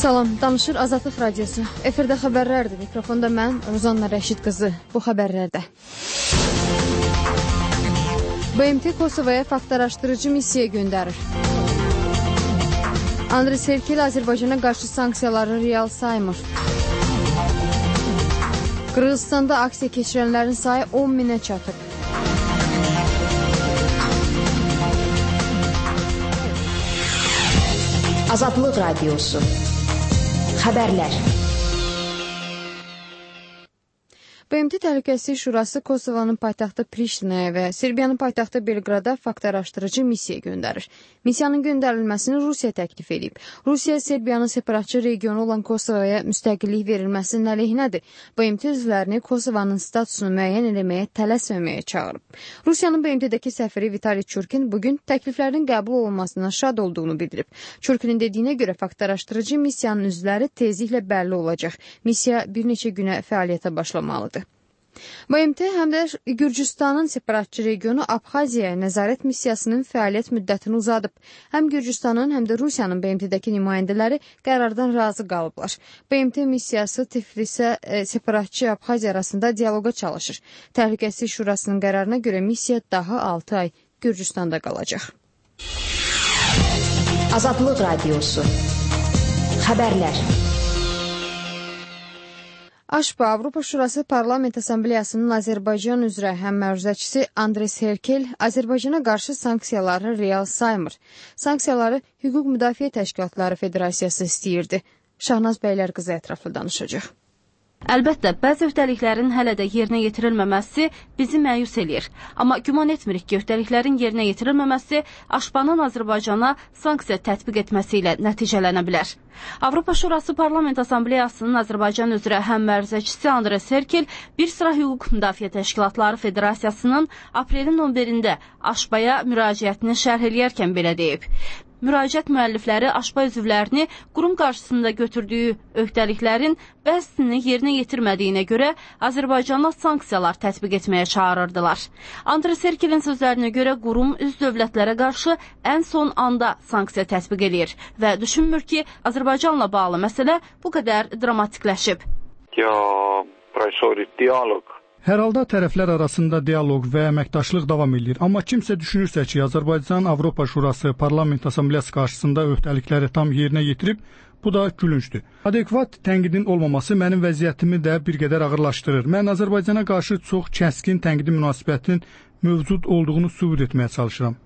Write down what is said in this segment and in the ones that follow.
Salam, danışır Azadlıq Radiosu. Efirdə xəbərlərdir. Mikrofonda mən, Ruzanna Rəşid qızı. Bu xəbərlərdə. BMT Kosovaya fakt araşdırıcı missiya göndərir. Andrey Serkel Azərbaycana qarşı sanksiyaları real saymır. Qırğızstanda aksiya keçirənlərin sayı 10 minə çatıb. Azadlıq Radiosu. Xəbərlər. BMT Təhlükəsizlik Şurası Kosovanın paytaxtı Priştinaya və Serbiyanın paytaxtı Belqrada fakt araşdırıcı missiya göndərir. Missiyanın göndərilməsini Rusiya təklif edib. Rusiya Serbiyanın separatçı regionu olan Kosovaya müstəqillik verilməsinin əleyhinədir. BMT üzvlərini Kosovanın statusunu müəyyən etməyə tələsməməyə çağırıb. Rusiyanın BMT-dəki səfiri Vitali Çurkin bugün təkliflərin qəbul olunmasına şad olduğunu bildirib. Çurkinin dediyinə görə fakt araşdırıcı missiyanın üzvləri tezliklə bəlli olacaq. Missiya bir neçə günə fəaliyyətə başlamalıdır. BMT həm də Gürcüstanın separatçı regionu Abxaziyaya nəzarət missiyasının fəaliyyət müddətini uzadıb. Həm Gürcüstanın, həm də Rusiyanın BMT-dəki nümayəndələri qərardan razı qalıblar. BMT missiyası Tiflisə separatçı Abxaziya arasında dialoqa çalışır. Təhlükəsizlik Şurasının qərarına görə missiya daha 6 ay Gürcüstanda qalacaq. Azadlıq Radiosu. Xəbərlər. AŞPA Avropa Şurası Parlament Assambleyasının Azərbaycan üzrə həmməruzəçisi Andrey Serkel Azərbaycana qarşı sanksiyaları real saymır. Sanksiyaları Hüquq Müdafiə Təşkilatları Federasiyası istəyirdi. Şahnaz Bəylər qızı ətraflı danışacaq. Əlbəttə, bəzi öhdəliklərin hələ də yerinə yetirilməməsi bizi məyus eləyir. Amma güman etmirik ki, öhdəliklərin yerinə yetirilməməsi AŞPA-nın Azərbaycana sanksiya tətbiq etməsi ilə nəticələnə bilər. Avropa Şurası Parlament Assambleyasının Azərbaycan üzrə həmməruzəçisi Andrey Serkel bir sıra Hüquq Müdafiə Təşkilatları Federasiyasının aprelin 11-də AŞPA-ya müraciətini şərh eləyərkən belə deyib. Müraciət müəllifləri AŞPA üzvlərini qurum qarşısında götürdüyü öhdəliklərin bəzisini yerinə yetirmədiyinə görə Azərbaycana sanksiyalar tətbiq etməyə çağırırdılar. Andrey Serkelin sözlərinə görə qurum üzv dövlətlərə qarşı ən son anda sanksiya tətbiq eləyir və düşünmür ki, Azərbaycanla bağlı məsələ bu qədər dramatikləşib. Hər halda tərəflər arasında dialoq və əməkdaşlıq davam edir. Amma kimsə düşünürsə ki, Azərbaycan Avropa Şurası Parlament Assambleyası qarşısında öhdəlikləri tam yerinə yetirib, bu da gülüncdür. Adekvat tənqidin olmaması mənim vəziyyətimi də bir qədər ağırlaşdırır. Mən Azərbaycana qarşı çox kəskin tənqidi münasibətin mövcud olduğunu sübut etməyə çalışıram.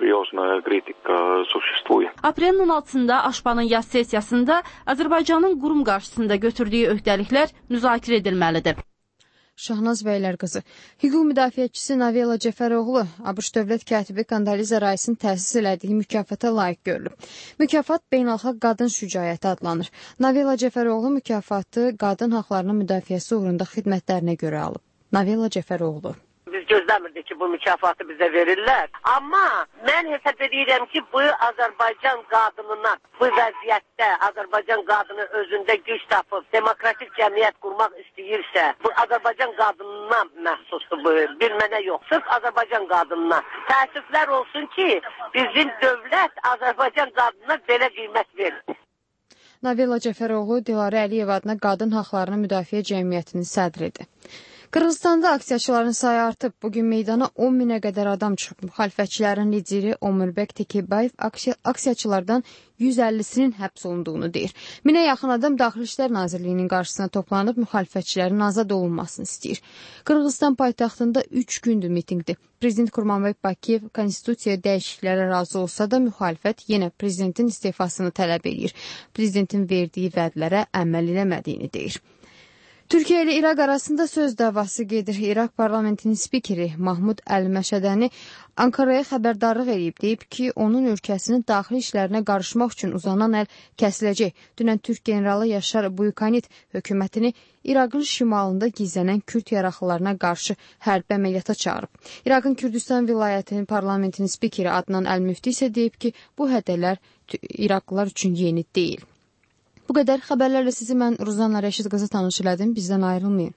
Aprelin 16-da AŞPA-nın yaz sessiyasında Azərbaycanın qurum qarşısında götürdüyü öhdəliklər müzakirə edilməlidir. Şahnaz Bəylər qızı. Hüquq müdafiəçisi Navela Cəfəroğlu ABŞ dövlət katibi Kondaliza Rice'in təsis elədiyi mükafata layiq görülüb. Mükafat beynəlxalq qadın şücaəti adlanır. Navela Cəfəroğlu mükafatı qadın haqlarının müdafiəsi uğrunda xidmətlərinə görə alıb. Navela Cəfəroğlu. Biz gözləmirdik ki, bu mükafatı bizə verirlər. Amma mən hesab edirəm ki, bu Azərbaycan qadınına, bu vəziyyətdə Azərbaycan qadını özündə güc tapıb, demokratik cəmiyyət qurmaq istəyirsə, bu Azərbaycan qadınına məxsusdur bu, bir mənə yox, sırf Azərbaycan qadınına. Təəssüflər olsun ki, bizim dövlət Azərbaycan qadınına belə qiymət verir. Navela Cəfəroğlu Dilarə Əliyev adına Qadın Haqlarını Müdafiə Cəmiyyətinin sədridir. Qırğızstanda aksiyaçıların sayı artıb. Bugün meydana 10 minə qədər adam çıxıb. Müxalifətçilərin lideri Omurbək Tekebayev aksiyaçılardan 150-sinin həbs olunduğunu deyir. Minə yaxın adam Daxili İşlər Nazirliyinin qarşısına toplanıb müxalifətçilərin azad olunmasını istəyir. Qırğızstan paytaxtında 3 gündür mitinqdir. Prezident Kurmanbek Bakiyev konstitusiyaya dəyişikliklərə razı olsa da müxalifət yenə prezidentin istifasını tələb edir. Prezidentin verdiyi vədlərə əməl eləmədiyini deyir. Türkiyə ilə İraq arasında söz davası gedir. İraq parlamentinin spikeri Mahmud Əl-Məşədəni Ankaraya xəbərdarlıq edib, deyib ki, onun ölkəsinin daxili işlərinə qarışmaq üçün uzanan əl kəsiləcək. Dünən Türk generalı Yaşar Buyukanit hökumətini İraqın şimalında gizlənən Kürd yaraqlılarına qarşı hərbi əməliyyata çağırıb. İraqın Kürdistan vilayətinin parlamentinin spikeri Adnan Əl-Müfti isə deyib ki, bu hədələr İraqlılar üçün yeni deyil. Bu qədər xəbərlərlə sizi mən Ruzanna Rəşid qızı tanış elədim. Bizdən ayrılmayın.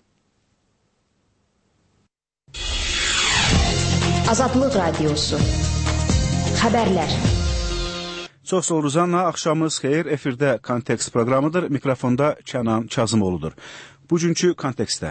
Azadlıq Radiosu. Xəbərlər. Çox sağ ol Ruzanna, axşamınız xeyir. Efirdə Kontekst proqramıdır. Mikrofonda Kənan Kazımoğludur. Bugünkü kontekstdə.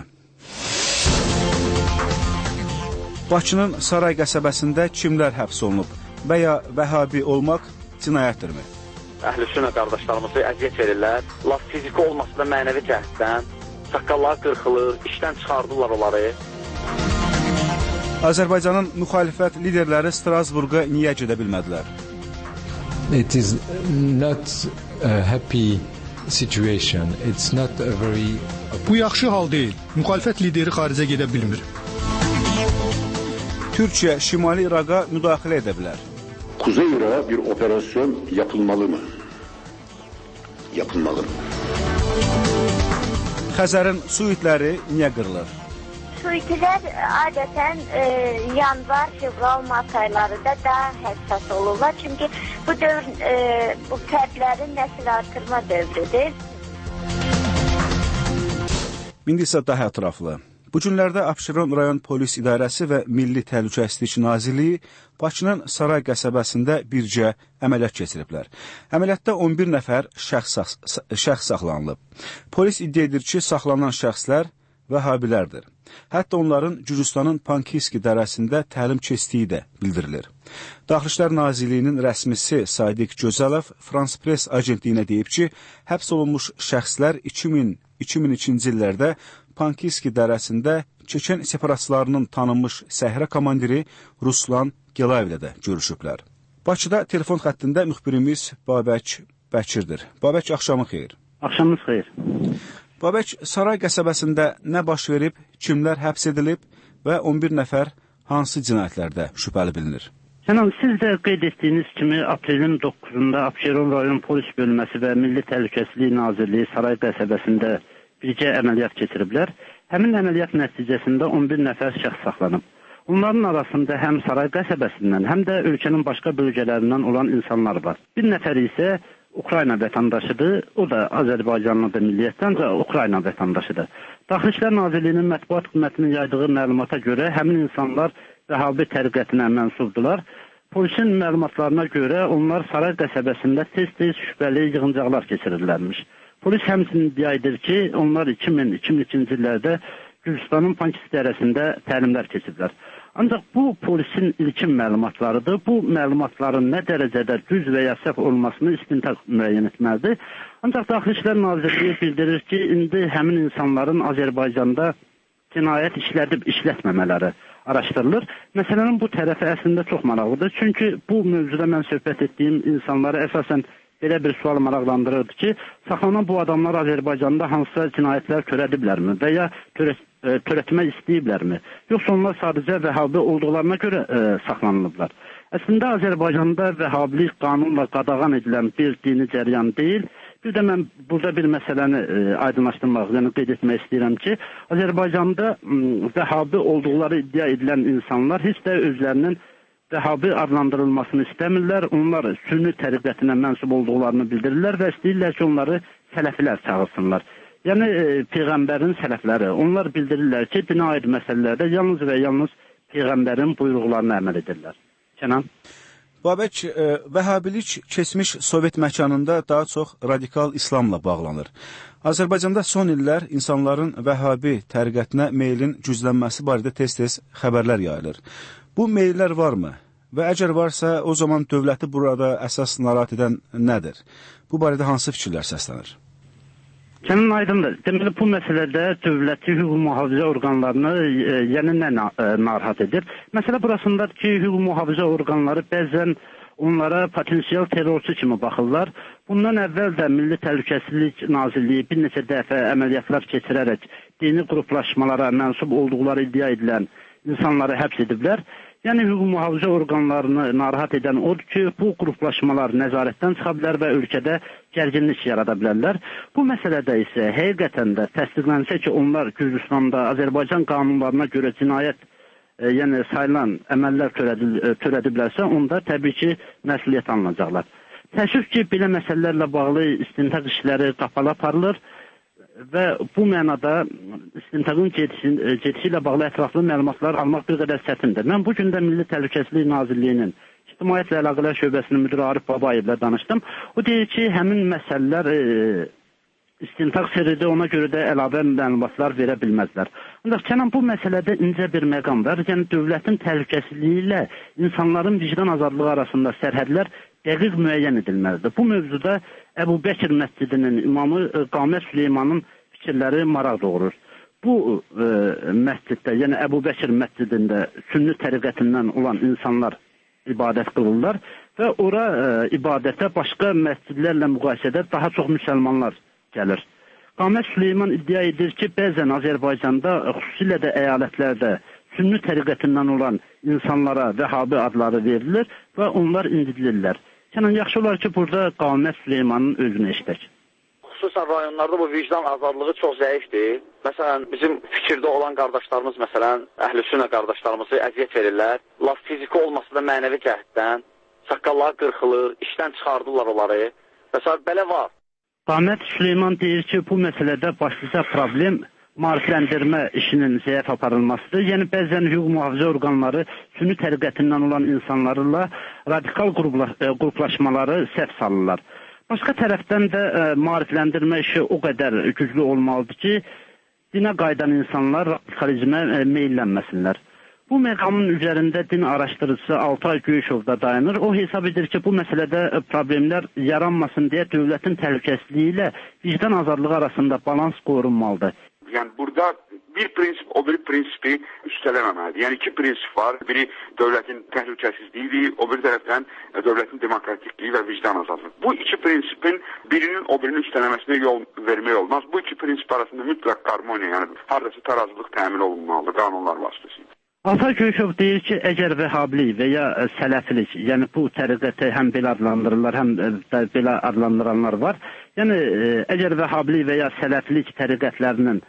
Bakının Saray qəsəbəsində kimlər həbs olunub və ya vəhabi olmaq cinayətdirmi? Əhlüsünnə qardaşlarımızı əziyyət verirlər. Laf fiziki olmasa da mənəvi cəhətdən saqqallar qırxılır, işdən çıxardırlar onları. Azərbaycanın müxalifət liderləri Strasburqa niyə gedə bilmədilər? It is not a happy situation. It's not a very... Bu yaxşı hal deyil. Müxalifət lideri xaricə gedə bilmir. Türkiyə Şimali İraqa müdaxilə edə bilər. Kuzey Irak'a bir operasyon yapılmalı mı? Yapılmalı. Xəzərin su itləri niyə qırılır? Su itilər adətən yanvar, fevral, mart aylarında daha həssas olurlar. Çünki bu dövr bu fərdlərin nəsil artırma dövrüdür. İndi isə daha ətraflı. Bu günlərdə Abşeron rayon polis idarəsi və Milli Təhlükəsizlik Nazirliyi Bakının Saray qəsəbəsində bircə əməliyyat keçiriblər. Əməliyyatda 11 nəfər şəxs saxlanılıb. Polis iddia edir ki, saxlanan şəxslər vəhabilərdir. Hətta onların Gürcüstanın Pankiski dərəsində təlim keçdiyi də bildirilir. Daxili İşlər Nazirliyinin rəsmisi Sadiq Gözəlov France Press agentliyinə deyib ki, həbs olunmuş şəxslər 2002-ci illərdə Pankiski dərəsində Çeçen separatçılarının tanınmış səhrə komandiri Ruslan Gelayev ilə də görüşüblər. Bakıda telefon xəttində müxbirimiz Babək Bəkirdir. Babək, axşamın xeyir. Axşamınız xeyir. Babək, Saray qəsəbəsində nə baş verib, kimlər həbs edilib və 11 nəfər hansı cinayətlərdə şübhəli bilinir? Sənan, siz də qeyd etdiyiniz kimi aprelin 9-da Abşeron rayon polis bölməsi və Milli Təhlükəsizlik Nazirliyi Saray qəsəbəsində bircə əməliyyat keçiriblər. Həmin əməliyyat nəticəsində 11 nəfər şəxs saxlanıb. Onların arasında həm Saray qəsəbəsindən, həm də ölkənin başqa bölgələrindən olan insanlar var. Bir nəfər isə Ukrayna vətəndaşıdır, o da Azərbaycanlıdır milliyyətdən, ancaq Ukrayna vətəndaşıdır. Daxili İşlər Nazirliyinin mətbuat xidmətinin yaydığı məlumata görə həmin insanlar vəhabi təriqətinə mənsubdular. Polisin məlumatlarına görə onlar Saray qəsəbəsində tez-tez şübhəli yığıncaqlar keçirirlərmiş. Polis həmçinin iddia edir ki, onlar 2002-ci illərdə Gürcüstanın Pankiski dərəsində təlimlər keçiblər. Ancaq bu polisin ilkin məlumatlarıdır. Bu məlumatların nə dərəcədə düz və ya səhv olmasını istintaq müəyyən etməlidir. Ancaq Daxili İşlər Nazirliyi bildirir ki, indi həmin insanların Azərbaycanda cinayət işlətməmələri araşdırılır. Məsələnin bu tərəfi əslində çox maraqlıdır. Çünki bu mövzuda mən söhbət etdiyim insanları əsasən belə bir sual maraqlandırırdı ki, saxlanan bu adamlar Azərbaycanda hansısa cinayətlər törədiblərmi və ya törətmək istəyiblərmi? Yoxsa onlar sadəcə vəhabi olduqlarına görə saxlanılıblar. Əslində Azərbaycanda vəhabilik qanunla qadağan edilən bir dini cəryan deyil. Bir də mən burada bir məsələni aydınlaşdırmaq, yəni qeyd etmək istəyirəm ki, Azərbaycanda vəhabi olduqları iddia edilən insanlar heç də özlərinin vəhabi adlandırılmasını istəmirlər. Onlar sünni təriqətinə mənsub olduqlarını bildirirlər və istəyirlər ki, onları sələfilər çağırsınlar. Yəni, Peyğəmbərin sələfləri. Onlar bildirirlər ki, dinə aid məsələlərdə yalnız və yalnız Peyğəmbərin buyruqlarına əməl edirlər. Kənan? Babək, vəhabilik keçmiş Sovet məkanında daha çox radikal İslamla bağlanır. Azərbaycanda son illər insanların vəhabi təriqətinə meylin güclənməsi barədə tez-tez xəbərlər yayılır. Bu meyllər varmı? Və əgər varsa, o zaman dövləti burada əsas narahat edən nədir? Bu barədə hansı fikirlər səslənir? Sənin aydındır. Deməli, bu məsələdə dövləti hüquq mühafizə orqanlarını yəni nə narahat edir? Məsələ burasındadır ki, hüquq mühafizə orqanları bəzən onlara potensial terrorçu kimi baxırlar. Bundan əvvəl də Milli Təhlükəsizlik Nazirliyi bir neçə dəfə əməliyyatlar keçirərək dini qruplaşmalara mənsub olduqları iddia edilən insanları həbs ediblər. Yəni, hüquq mühafizə orqanlarını narahat edən odur ki, bu qruplaşmalar nəzarətdən çıxa bilər və ölkədə gərginlik yarada bilərlər. Bu məsələdə isə həqiqətən də təsdiqlənsə ki, onlar Gürcüstanda Azərbaycan qanunlarına görə cinayət yəni sayılan əməllər törədiblərsə, onda təbii ki, məsuliyyət alınacaqlar. Təəssüf ki, belə məsələlərlə bağlı istintaq işləri qapalı aparılır və bu mənada istintaqın gedişi ilə bağlı ətraflı məlumatlar almaq bir qədər çətindir. Mən bu gün də Milli Təhlükəsizlik Nazirliyinin İctimaiyyətlə Əlaqələr Şöbəsinin müdiri Arif Babayevlə danışdım. O deyir ki, həmin məsələlər istintaq sirridir, ona görə də əlavə məlumatlar verə bilməzlər. Ancaq Kənan, bu məsələdə incə bir məqam var. Yəni dövlətin təhlükəsizliyi ilə insanların vicdan azadlığı arasında sərhədlər dəqiq müəyyən edilməlidir. Bu mövzuda Əbu Bəkir məscidinin imamı Qamət Süleymanın fikirləri maraq doğurur. Bu məsciddə, yəni Əbu Bəkir məscidində sünni təriqətindən olan insanlar ibadət qılırlar və ora ibadətə başqa məscidlərlə müqayisədə daha çox müsəlmanlar gəlir. Qamət Süleyman iddia edir ki, bəzən Azərbaycanda, xüsusilə də əyalətlərdə sünni təriqətindən olan insanlara Vəhabi adları verilir və onlar incidilirlər. Kənan, yaxşı olar ki, burada Qamət Süleymanın özünü eşitək. Xüsusən rayonlarda bu vicdan azadlığı çox zəifdir. Məsələn, bizim fikirdə olan qardaşlarımız, məsələn, əhlüsünnə qardaşlarımızı əziyyət verirlər. Laf fiziki olmasa da mənəvi cəhətdən, saqqalları qırxılır, işdən çıxardırlar onları. Məsələn, belə var. Qamət Süleyman deyir ki, bu məsələdə başlıca problem maarifləndirmə işinin zəif aparılmasıdır. Yəni, bəzən hüquq mühafizə orqanları sünni təriqətindən olan insanlarla radikal qruplaşmaları səhv salırlar. Başqa tərəfdən də maarifləndirmə işi o qədər güclü olmalıdır ki, dinə qayıdan insanlar radikalizmə meyllənməsinlər. Bu məqamın üzərində din araşdırıcısı Altay Göyüşov da dayanır. O hesab edir ki, bu məsələdə problemlər yaranmasın deyə dövlətin təhlükəsizliyi ilə vicdan azadlığı arasında balans qorunmalıdır. Yəni burada bir prinsip o bir prinsipi üstələməməlidir. Yəni iki prinsip var. Biri dövlətin təhlükəsizliyi, o bir tərəfdən dövlətin demokratikliyi və vicdan azadlığı. Bu iki prinsipin birinin o birinin üstələməsinə yol vermək olmaz. Bu iki prinsip arasında mütləq harmoniya, yəni haradasa tarazlıq təmin olunmalıdır qanunlar vasitəsilə. Altay Göyüşov deyir ki, əgər vəhabilik və ya sələfilik, yəni bu təriqəti həm belə adlandırırlar, həm də belə adlandıranlar var. Yəni əgər vəhabilik və ya sələfilik təriqətinin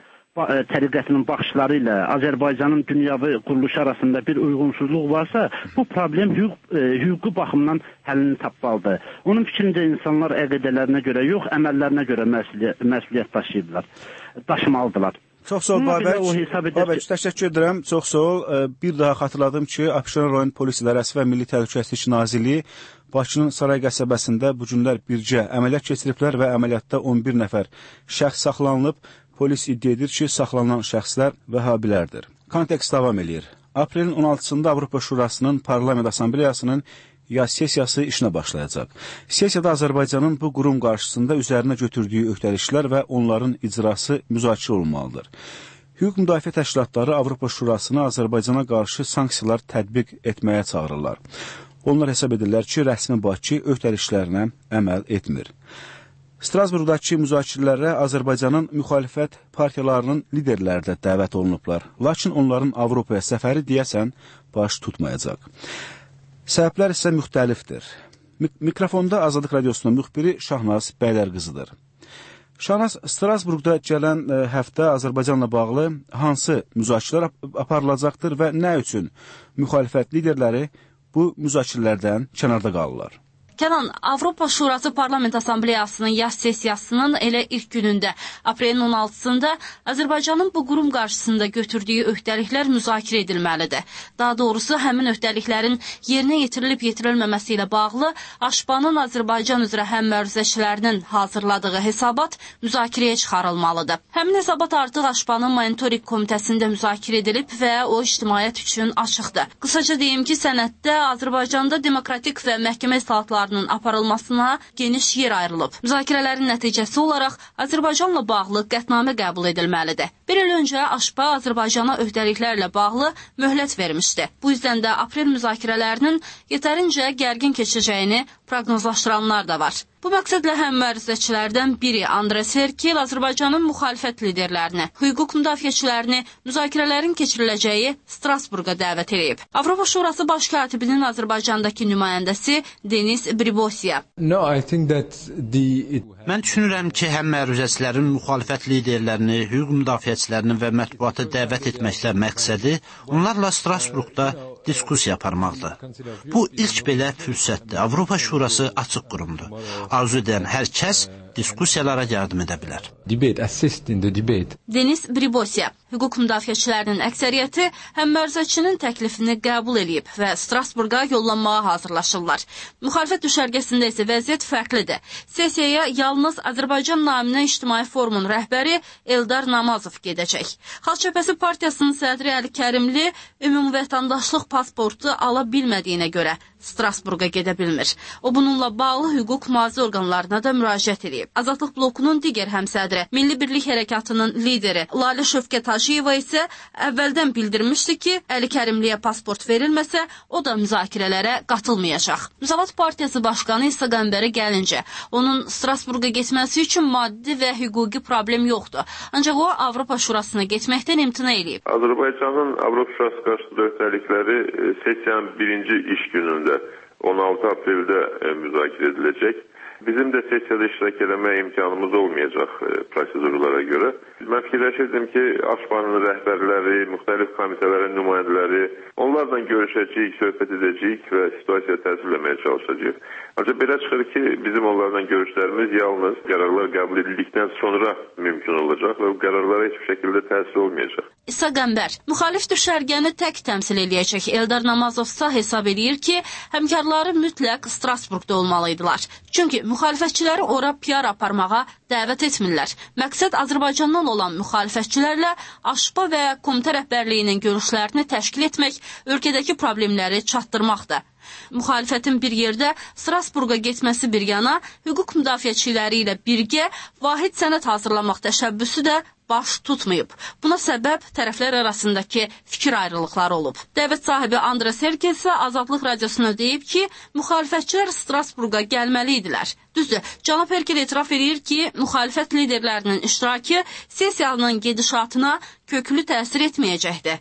baxışları ilə Azərbaycanın dünyavi quruluşu arasında bir uyğunsuzluq varsa, bu problem hüquqi baxımdan həllini tapmalıdır. Onun fikrində insanlar əqidələrinə görə yox, əməllərinə görə məsuliyyət daşımalıdırlar. Çox sağ ol, Babək, təşəkkür edirəm. Çox sağ ol. Bir daha xatırladım ki, Abşeron rayon polis idarəsi və Milli Təhlükəsizlik Nazirliyi Bakının Saray qəsəbəsində bu günlər bircə əməliyyat keçiriblər və əməliyyatda 11 nəfər şəxs saxlanılıb. Polis iddia edir ki, saxlanılan şəxslər vəhabilərdir. Kontekst davam edir. Aprelin 16-sında Avropa Şurasının Parlament Assambleyasının yaz sessiyası işinə başlayacaq. Sessiyada Azərbaycanın bu qurum qarşısında üzərinə götürdüyü öhdəliklər və onların icrası müzakirə olunmalıdır. Hüquq müdafiə təşkilatları Avropa Şurasını Azərbaycana qarşı sanksiyalar tətbiq etməyə çağırırlar. Onlar hesab edirlər ki, rəsmi Bakı öhdəliklərinə əməl etmir. Strasburqdakı müzakirələrə Azərbaycanın müxalifət partiyalarının liderləri də dəvət olunublar. Lakin onların Avropaya səfəri deyəsən baş tutmayacaq. Səbəblər isə müxtəlifdir. Mikrofonda Azadlıq Radiosunun müxbiri Şahnaz Bəylərqızıdır. Şahnaz, Strasburqda gələn həftə Azərbaycanla bağlı hansı müzakirələr aparılacaqdır və nə üçün müxalifət liderləri bu müzakirələrdən kənarda qalırlar? Kənan, Avropa Şurası Parlament Assambleyasının yaz sessiyasının elə ilk günündə, aprelin 16-sında Azərbaycanın bu qurum qarşısında götürdüyü öhdəliklər müzakirə edilməlidir. Daha doğrusu, həmin öhdəliklərin yerinə yetirilib-yetirilməməsi ilə bağlı Aşpanın Azərbaycan üzrə həmməruzəçilərinin hazırladığı hesabat müzakirəyə çıxarılmalıdır. Həmin hesabat artıq Aşpanın monitoring komitəsində müzakirə edilib və o ictimaiyyət üçün açıqdır. Qısaca deyim ki, sənəddə Azərbaycanda demokratik və məhkəmə islahatları aparılmasına geniş yer ayrılıb. Müzakirələrin nəticəsi olaraq Azərbaycanla bağlı qətnamə qəbul edilməlidir. Bir il öncə Aşpa Azərbaycana öhdəliklərlə bağlı möhlət vermişdi. Bu yüzdən də aprel müzakirələrinin yetərincə gərgin keçəcəyini proqnozlaşdıranlar da var. Bu məqsədlə həmməruzəçilərdən biri Andres Herkel Azərbaycanın müxalifət liderlərini, hüquq müdafiəçilərini müzakirələrin keçiriləcəyi Strasburqa dəvət edib. Avropa Şurası baş katibinin Azərbaycandakı nümayəndəsi Denis Bribosiya. Mən düşünürəm ki, həmməruzəçilərin müxalifət liderlərini, hüquq müdafiəçilərini və mətbuatı dəvət etməklə məqsədi onlarla Strasburqda diskusiya aparmaqdır. Bu ilk belə fürsətdir. Avropa Şurası açıq qurumdur. Arzu edən hər kəs diskussiyalara yardım edə bilər. Debate, assist in the debate. Denis Bribosiya, hüquq müdafiəçilərinin əksəriyyəti həmməruzəçinin təklifini qəbul edib və Strasburqa yollanmağa hazırlaşırlar. Müxalifət düşərgəsində isə vəziyyət fərqlidir. Sessiyaya yalnız Azərbaycan naminə İctimai Forumun rəhbəri Eldar Namazov gedəcək. Xalq Cəbhəsi Partiyasının sədri Əli Kərimli ümumvətəndaşlıq pasportu ala bilmədiyinə görə Strasburqa gedə bilmir. O bununla bağlı hüquq mühafizə orqanlarına da müraciət edib. Azadlıq blokunun digər həmsədri, Milli Birlik Hərəkatının lideri Lalə Şövkət Hacıyeva isə əvvəldən bildirmişdi ki, Əli Kərimliyə pasport verilməsə, o da müzakirələrə qatılmayacaq. Müsavat Partiyası başqanı İsa Qəmbərə gəlincə, onun Strasburqa getməsi üçün maddi və hüquqi problem yoxdur. Ancaq o, Avropa Şurasına getməkdən imtina edib. Azərbaycanın Avropa Şurası qarşısında öhdəlikləri sessiyanın birinci iş günündə 16 apreldə müzakirə ediləcək. Bizim də sessiyada iştirak etmə imkanımız olmayacaq prosedurlara görə. Mən fikirləşirdim ki, AŞPA'nın rəhbərləri, müxtəlif komitələrin nümayəndələri, onlarla görüşəcəyik, söhbət edəcəyik və situasiyaya təsirləməyə çalışacağıq. Ancaq belə çıxır ki, bizim onlarla görüşlərimiz yalnız qərarlar qəbul edildikdən sonra mümkün olacaq və bu qərarlara heç bir şəkildə təsir olmayacaq. İsa Qəmbər, müxalif düşərgəni tək təmsil eləyəcək Eldar Namazovsa hesab edir ki, həmkarları mütləq Strasburqda olmalıydılar. Çünki müxalifətçiləri ora PR aparmağa dəvət etmirlər. Məqsəd Azərbaycandan olan müxalifətçilərlə AŞPA və komitə rəhbərliyinin görüşlərini təşkil etmək, ölkədəki problemləri çatdırmaqdır. Müxalifətin bir yerdə Strasburqa getməsi bir yana, hüquq müdafiəçiləri ilə birgə vahid sənəd hazırlamaq təşəbbüsü də baş tutmayıb. Buna səbəb tərəflər arasındakı fikir ayrılıqları olub. Dəvət sahibi Andra Sergel isə Azadlıq Radiosuna deyib ki, müxalifətçilər Strasburqa gəlməli idilər. Düzdür, Cənab Merkel etiraf edir ki, müxalifət liderlərinin iştirakı sessiyanın gedişatına köklü təsir etməyəcəkdir.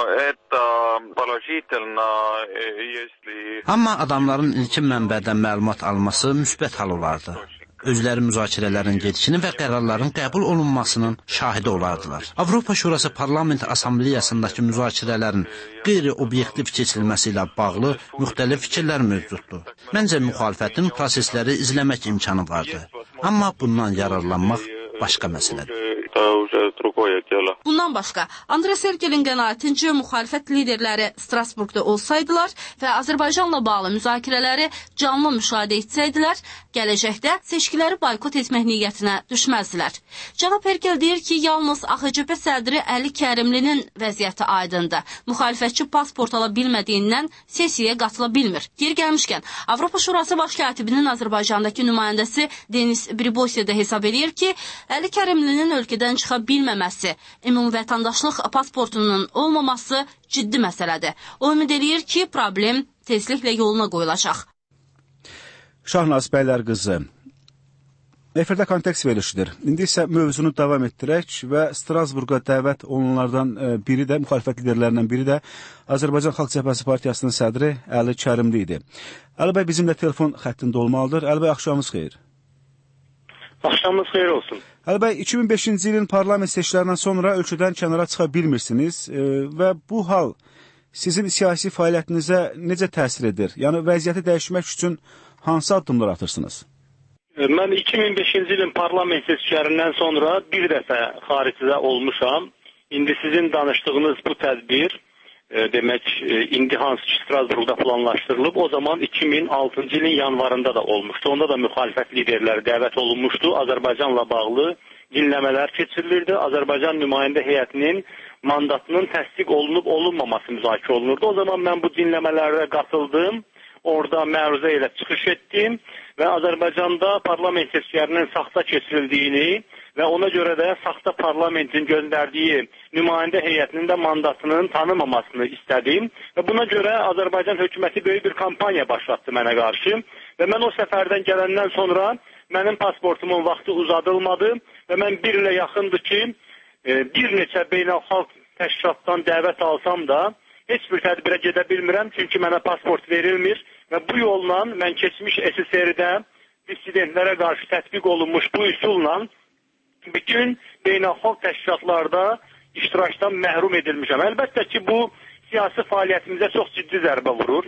Amma adamların ilkin mənbədən məlumat alması müsbət hal olardı. Özləri müzakirələrin gedişini və qərarların qəbul olunmasının şahidi olardılar. Avropa Şurası Parlament Assambleyasındakı müzakirələrin qeyri-obyektiv keçirilməsi ilə bağlı müxtəlif fikirlər mövcuddur. Məncə müxalifətin prosesləri izləmək imkanı vardı. Amma bundan yararlanmaq başqa məsələdir. Bundan başqa, Andra Sergelin qənaətincə müxalifət liderləri Strasburqda olsaydılar və Azərbaycanla bağlı müzakirələri canlı müşahidə etsəydilər, gələcəkdə seçkiləri boykot etmək niyyətinə düşməzdilər. Cənab Merkel deyir ki, yalnız AXCP sədri Əli Kərimlinin vəziyyəti aydındır. Müxalifətçi pasport ala bilmədiyindən sessiyaya qatıla bilmir. Geri gəlmişkən, Avropa Şurası baş katibinin Azərbaycandakı nümayəndəsi Denis Bribosiya da hesab edir ki, Əli Kərimlinin ölkədən çıxa bilməməsi, ümumvətəndaşlıq pasportunun olmaması ciddi məsələdir. O ümid edir ki, problem tezliklə yoluna qoyulacaq. Şahnaz Bəylərqızı, efirdə kontekst verilişidir. İndi isə mövzunu davam etdirək və Strasburqa dəvət olunanlardan biri də, müxalifət liderlərindən biri də Azərbaycan Xalq Cəbhəsi Partiyasının sədri Əli Kərimli idi. Əli bəy bizimlə telefon xəttində olmalıdır. Əli bəy, axşamınız xeyir. Axşamınız xeyir olsun. Əli bəy, 2005-ci ilin parlament seçkilərindən sonra ölkədən kənara çıxa bilmirsiniz və bu hal sizin siyasi fəaliyyətinizə necə təsir edir? Yəni, vəziyyəti dəyişmək üçün hansı addımlar atırsınız? Mən 2005-ci ilin parlament seçkilərindən sonra bir dəfə xaricdə olmuşam. İndi sizin danışdığınız bu tədbir, demək, indi hansı ki Strasburqda planlaşdırılıb, o zaman 2006-cı ilin yanvarında da olmuşdu. Onda da müxalifət liderləri dəvət olunmuşdu. Azərbaycanla bağlı dinləmələr keçirilirdi. Azərbaycan nümayəndə heyətinin mandatının təsdiq olunub-olunmaması müzakirə olunurdu. O zaman mən bu dinləmələrə qatıldım. Orada məruzə ilə çıxış etdim və Azərbaycanda parlament seçkilərinin saxta keçirildiyini və ona görə də saxta parlamentin göndərdiyi nümayəndə heyətinin də mandatının tanımamasını istədim və buna görə Azərbaycan hökuməti böyük bir kampaniya başlatdı mənə qarşı və mən o səfərdən gələndən sonra mənim pasportumun vaxtı uzadılmadı və mən bir ilə yaxındır ki, bir neçə beynəlxalq təşkilatdan dəvət alsam da heç bir tədbirə gedə bilmirəm, çünki mənə pasport verilmir və bu yolla mən keçmiş SSR-də dissidentlərə qarşı tətbiq olunmuş bu üsulla bütün beynəlxalq təşkilatlarda iştirakdan məhrum edilmişəm. Əlbəttə ki, bu siyasi fəaliyyətimizə çox ciddi zərbə vurur.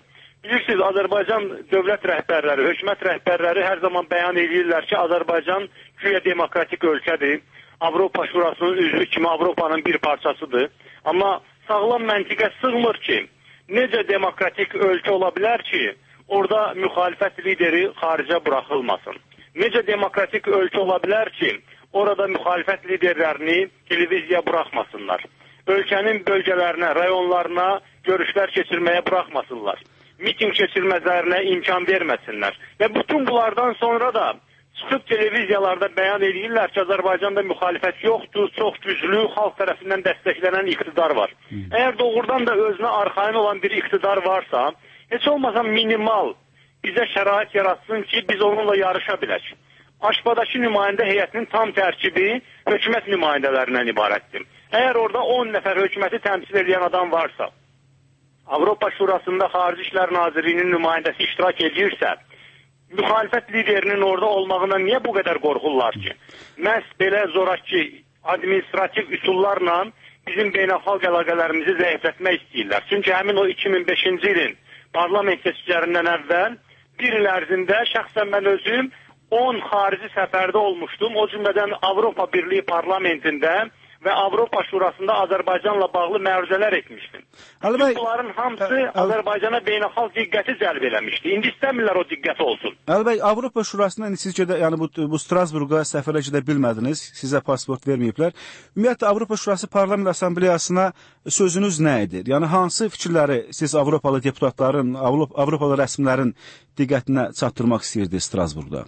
Bilirsiniz, Azərbaycan dövlət rəhbərləri, hökumət rəhbərləri hər zaman bəyan edirlər ki, Azərbaycan güya demokratik ölkədir. Avropa Şurasının üzvü kimi Avropanın bir parçasıdır. Amma sağlam məntiqə sığmır ki, necə demokratik ölkə ola bilər ki, orada müxalifət lideri xaricə buraxılmasın. Necə demokratik ölkə ola bilər ki, orada müxalifət liderlərini televiziyaya buraxmasınlar. Ölkənin bölgələrinə, rayonlarına görüşlər keçirməyə buraxmasınlar. Miting keçirməzlərinə imkan verməsinlər. Və bütün bunlardan sonra da çıxıb televiziyalarda bəyan edirlər ki, Azərbaycanda müxalifət yoxdur, çox güclü, xalq tərəfindən dəstəklənən iqtidar var. Əgər doğrudan da özünə arxayın olan bir iqtidar varsa, heç olmasa minimal bizə şərait yaratsın ki, biz onunla yarışa bilək. Aşbadakı nümayəndə heyətinin tam tərkibi hökumət nümayəndələrindən ibarətdir. Əgər orada 10 nəfər hökuməti təmsil edən adam varsa, Avropa Şurasında Xarici İşlər Nazirliyinin nümayəndəsi iştirak edirsə, müxalifət liderinin orada olmağına niyə bu qədər qorxurlar ki? Məhz belə zoraki administrativ üsullarla bizim beynəlxalq əlaqələrimizi zəiflətmək istəyirlər. Çünki həmin o 2005-ci ilin parlament seçkilərindən əvvəl bir il ərzində şəxsən mən özüm 10 xarici səfərdə olmuşdum. O cümlədən Avropa Birliyi parlamentində və Avropa Şurasında Azərbaycanla bağlı məruzələr etmişdim. Bunların hamısı Azərbaycana beynəlxalq diqqəti cəlb eləmişdi. İndi istəmirlər o diqqət olsun. Əli bəy, Avropa Şurasından siz yəni bu Strasburqa səfərə gedə bilmədiniz, sizə pasport verməyiblər. Ümumiyyətlə Avropa Şurası Parlament Assambleyasına sözünüz nə idi? Yəni hansı fikirləri siz Avropalı deputatların, Avropalı rəsmilərin diqqətinə çatdırmaq istəyirdiniz Strasburqda?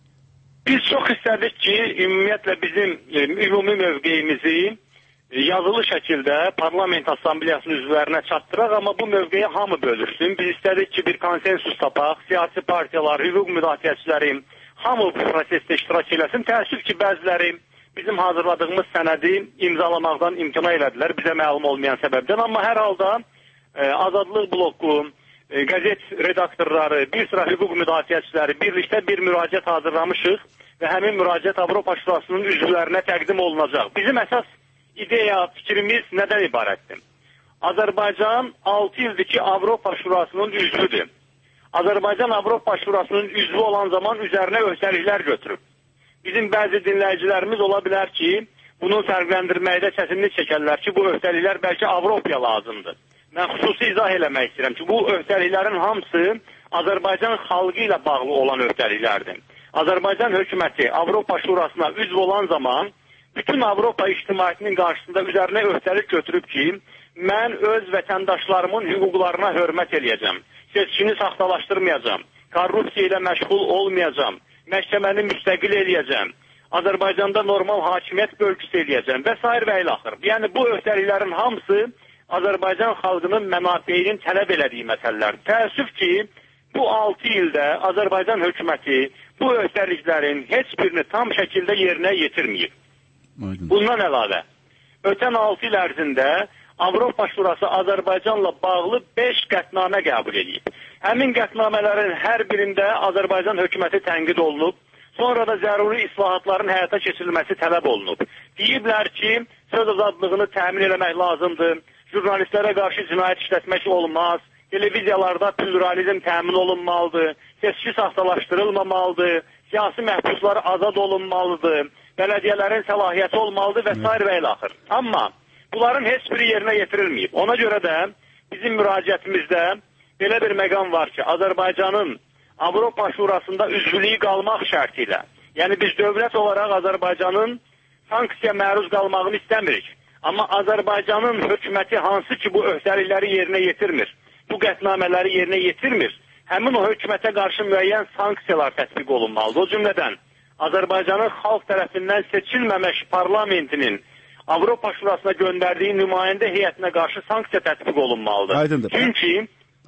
Biz çox istədik ki, ümumiyyətlə bizim ümumi mövqeyimizi yazılı şəkildə Parlament Assambleyasının üzvlərinə çatdıraq, amma bu mövqeyi hamı bölürsün. Biz istədik ki, bir konsensus tapaq, siyasi partiyalar, hüquq müdafiəçiləri hamı bu prosesdə iştirak eləsin. Təəssüf ki, bəziləri bizim hazırladığımız sənədi imzalamaqdan imtina elədilər, bizə məlum olmayan səbəbdən. Amma hər halda Azadlıq bloku, qəzet redaktorları, bir sıra hüquq müdafiəçiləri birlikdə bir müraciət hazırlamışıq və həmin müraciət Avropa Şurasının üzvlərinə təqdim olunacaq. Bizim əsas ideya, fikrimiz nədən ibarətdir? Azərbaycan 6 ildir ki, Avropa Şurasının üzvüdür. Azərbaycan Avropa Şurasının üzvü olan zaman üzərinə öhdəliklər götürüb. Bizim bəzi dinləyicilərimiz ola bilər ki, bunu fərqləndirməkdə çətinlik çəkərlər ki, bu öhdəliklər bəlkə Avropaya lazımdır. Mən xüsusi izah eləmək istəyirəm ki, bu öhdəliklərin hamısı Azərbaycan xalqı ilə bağlı olan öhdəliklərdir. Azərbaycan hökuməti Avropa Şurasına üzv olan zaman bütün Avropa ictimaiyyətinin qarşısında üzərinə öhdəlik götürüb ki, mən öz vətəndaşlarımın hüquqlarına hörmət eləyəcəm, seçkini saxtalaşdırmayacam, korrupsiya ilə məşğul olmayacam, məhkəməni müstəqil eləyəcəm, Azərbaycanda normal hakimiyyət bölgüsü eləyəcəm və s. və ilaxır. Yəni bu öhdəliklərin hamısı Azərbaycan xalqının mənafeyinin tələb elədiyi məsələlər. Təəssüf ki, bu 6 ildə Azərbaycan hökuməti bu öhdəliklərin heç birini tam şəkildə yerinə yetirməyib. Bundan əlavə, ötən 6 il ərzində Avropa Şurası Azərbaycanla bağlı 5 qətnamə qəbul edib. Həmin qətnamələrin hər birində Azərbaycan hökuməti tənqid olunub, sonra da zəruri islahatların həyata keçirilməsi tələb olunub. Deyiblər ki, söz azadlığını təmin eləmək lazımdır, jurnalistlərə qarşı cinayət işlətmək olmaz, televiziyalarda pluralizm təmin olunmalıdır, seçki saxtalaşdırılmamalıdır, siyasi məhbuslar azad olunmalıdır, bələdiyyələrin səlahiyyəti olmalıdır və s. və ilaxır. Amma bunların heç biri yerinə yetirilməyib. Ona görə də bizim müraciətimizdə belə bir məqam var ki, Azərbaycanın Avropa Şurasında üzvlüyü qalmaq şərti ilə, yəni biz dövlət olaraq Azərbaycanın sanksiya məruz qalmağını istəmirik. Amma Azərbaycanın hökuməti hansı ki bu öhdəlikləri yerinə yetirmir, bu qətnamələri yerinə yetirmir, həmin o hökumətə qarşı müəyyən sanksiyalar tətbiq olunmalıdır. O cümlədən Azərbaycanın xalq tərəfindən seçilməmiş parlamentinin Avropa Şurasına göndərdiyi nümayəndə heyətinə qarşı sanksiya tətbiq olunmalıdır. Aydındır. Çünki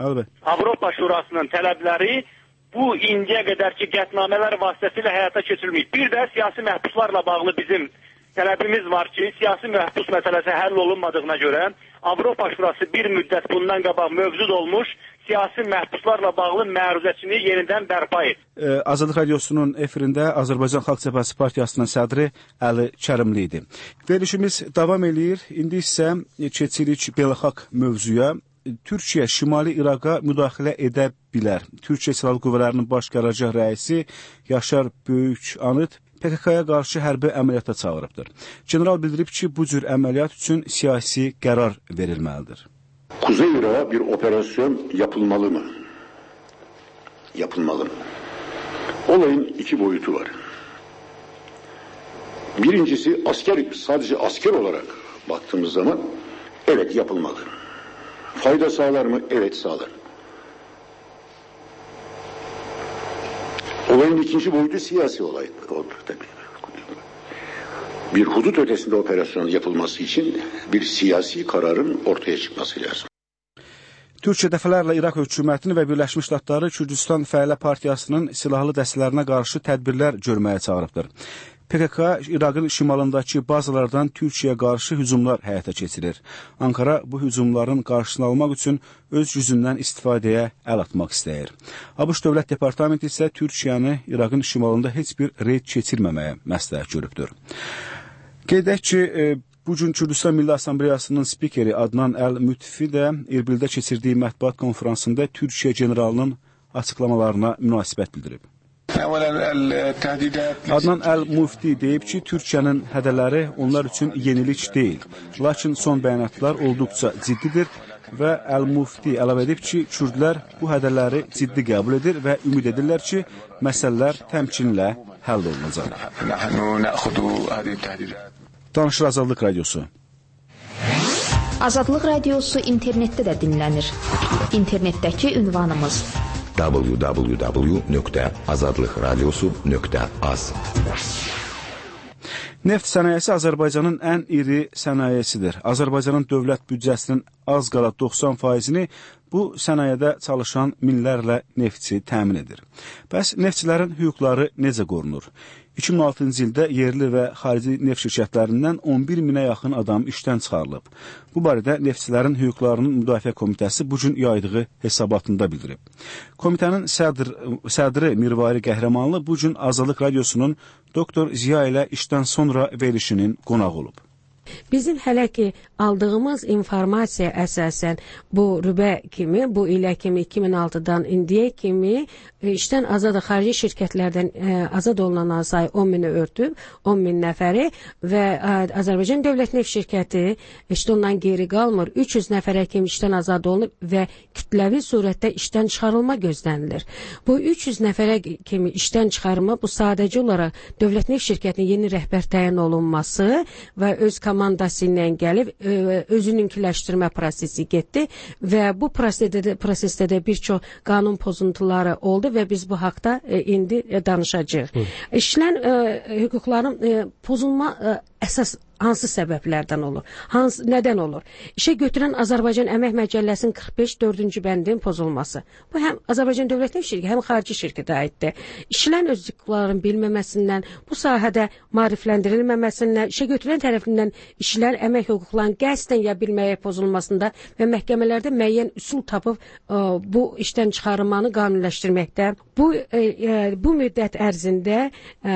Avropa Şurasının tələbləri bu indiyə qədərki qətnamələr vasitəsilə həyata keçirilməyib. Bir də siyasi məhbuslarla bağlı bizim tələbimiz var ki, siyasi məhbus məsələsi həll olunmadığına görə Avropa Şurası bir müddət bundan qabaq mövcud olmuş siyasi məhbuslarla bağlı məruzəçini yenidən bərpa et. Azadlıq Radiosunun efirində Azərbaycan Xalq Cəbhəsi Partiyasının sədri Əli Kərimli idi. Verilişimiz davam eləyir. İndi isə keçirik beynəlxalq mövzuya. Türkiyə Şimali İraqa müdaxilə edə bilər. Türkiyə Silahlı Qüvvələrinin Baş Qərargah rəisi Yaşar Böyükanıt PKK-ya qarşı hərbi əməliyyata çağırıbdır. General bildirib ki, bu cür əməliyyat üçün siyasi qərar verilməlidir. Kuzey Irak'a bir operasyon yapılmalı mı? Yapılmalı mı? Olayın iki boyutu var. Birincisi sadece asker olarak baktığımız zaman evet yapılmalı. Fayda sağlar mı? Evet sağlar. Olayın ikinci boyutu siyasi olay oldu tabii. Bir hudut ötesinde operasyon yapılması için bir siyasi kararın ortaya çıkması lazım. Türkiyə dəfələrlə İraq hökumətini və Birləşmiş Ştatları Kürdistan Fəhlə Partiyasının silahlı dəstələrinə qarşı tədbirlər görməyə çağırıbdır. PKK İraqın şimalındakı bazalardan Türkiyəyə qarşı hücumlar həyata keçirir. Ankara bu hücumların qarşısını almaq üçün öz gücündən istifadəyə əl atmaq istəyir. ABŞ Dövlət Departamenti isə Türkiyəni İraqın şimalında heç bir reyd keçirməməyə məsləhət görübdür. Qeyd edək ki, bugün Kürdistan Milli Assambleyasının spikeri Adnan Əl-Mütfi də Erbildə keçirdiyi mətbuat konferansında Türkiyə generalının açıqlamalarına münasibət bildirib. Adnan Əl-Müfti deyib ki, Türkiyənin hədələri onlar üçün yenilik deyil. Lakin son bəyanatlar olduqca ciddidir və Əl-Müfti əlavə edib ki, Kürdlər bu hədələri ciddi qəbul edir və ümid edirlər ki, məsələlər təmkinlə həll olunacaq. Danışır Azadlıq Radiosu. Azadlıq Radiosu internetdə də dinlənir. İnternetdəki ünvanımız www.azadlıqradiosu.az. Neft sənayesi Azərbaycanın ən iri sənayesidir. Azərbaycanın dövlət büdcəsinin az qala 90%-ni bu sənayədə çalışan minlərlə neftçi təmin edir. Bəs neftçilərin hüquqları necə qorunur? 2006-cı ildə yerli və xarici neft şirkətlərindən 11 minə yaxın adam işdən çıxarılıb. Bu barədə Neftçilərin Hüquqlarının Müdafiə Komitəsi bugün yaydığı hesabatında bildirib. Komitənin sədri Mirvari Qəhrəmanlı bugün Azadlıq Radiosunun Doktor Ziya ilə işdən sonra verilişinin qonağı olub. Bizim hələ ki aldığımız informasiya əsasən bu rübə kimi, bu ilə kimi 2006-dan indiyə kimi işdən azad xarici şirkətlərdən azad olunan sayı 10 mini örtüb, 10 min nəfəri və Azərbaycan Dövlət Neft Şirkəti işte ondan geri qalmır. 300 nəfərə kimi işdən azad olunub və kütləvi surətdə işdən çıxarılma gözlənilir. Bu 300 nəfərə kimi işdən çıxarılma bu sadəcə olaraq Dövlət Neft Şirkətinin yeni rəhbər təyin olunması və öz komandası ilə gəlib özününkiləşdirmə prosesi getdi və bu prosesdə də bir çox qanun pozuntuları oldu və biz bu haqda indi danışacağıq. İşlən hüquqların pozulma əsas hansı səbəblərdən olur? Nədən olur? İşə götürən Azərbaycan Əmək Məcəlləsinin 45-4-cü bəndinin pozulması. Bu həm Azərbaycan Dövlət Neft Şirkəti, həm xarici şirkətə aiddir. İşlən öz hüquqlarının bilməməsindən, bu sahədə maarifləndirilməməsindən, işə götürən tərəfindən işlən əmək hüquqlarının qəsdən ya bilməyə pozulmasında və məhkəmələrdə müəyyən üsul tapıb bu işdən çıxarılmanı qanuniləşdirməkdə. Bu müddət ərzində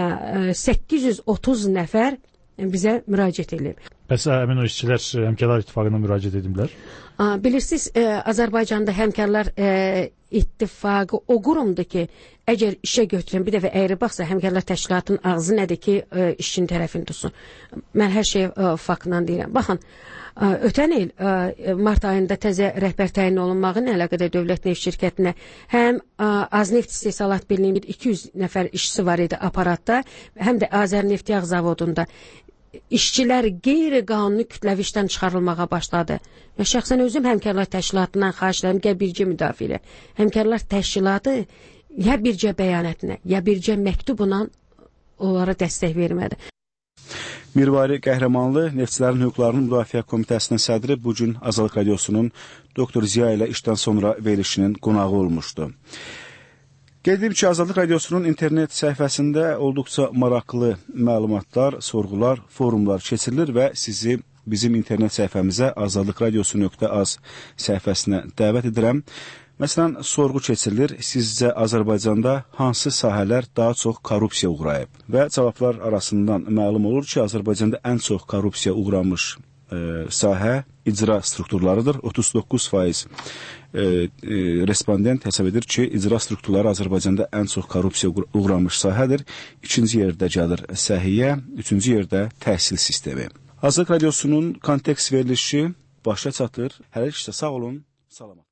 830 nəfər bizə müraciət edib. Bəs həmin o işçilər Həmkarlar İttifaqına müraciət ediblər? Bilirsiniz, Azərbaycanda Həmkarlar İttifaqı o qurumdur ki, əgər işə götürən bir dəfə əyri baxsa, Həmkarlar Təşkilatının ağzı nədir ki, işçinin tərəfini tutsun. Mən hər şey faktla deyirəm. Baxın, ötən il mart ayında təzə rəhbər təyin olunmağı ilə əlaqədar Dövlət Neft Şirkətinə həm Azneft İstehsalat Birliyinin 200 nəfər işçisi var idi aparatda, həm də Azərneftyağ zavodunda. İşçilər qeyri-qanuni kütləvi işdən çıxarılmağa başladı. Və şəxsən özüm Həmkarlar Təşkilatından xahiş edirəm ki, bircə müdafiə. Həmkarlar Təşkilatı ya bircə bəyanətinə, ya bircə məktubla onlara dəstək vermədi. Mirvari Qəhrəmanlı, Neftçilərin Hüquqlarının Müdafiə Komitəsinin sədri bugün Azadlıq Radiosunun Doktor Ziya ilə işdən sonra verilişinin qonağı olmuşdu. Qeyd edim ki, Azadlıq Radiosunun internet səhifəsində olduqca maraqlı məlumatlar, sorğular, forumlar keçirilir və sizi bizim internet səhifəmizə azadlıqradiosu.az səhifəsinə dəvət edirəm. Məsələn, sorğu keçirilir, sizcə Azərbaycanda hansı sahələr daha çox korrupsiya uğrayıb? Və cavablar arasından məlum olur ki, Azərbaycanda ən çox korrupsiya uğramış sahə icra strukturlarıdır. 39% respondent hesab edir ki, icra strukturları Azərbaycanda ən çox korrupsiya uğramış sahədir. 2-ci yerdə gəlir səhiyyə, 3-cü yerdə təhsil sistemi. Azad Radiosunun kontekst verilişi başa çatır. Hələlik isə sağ olun, salamat.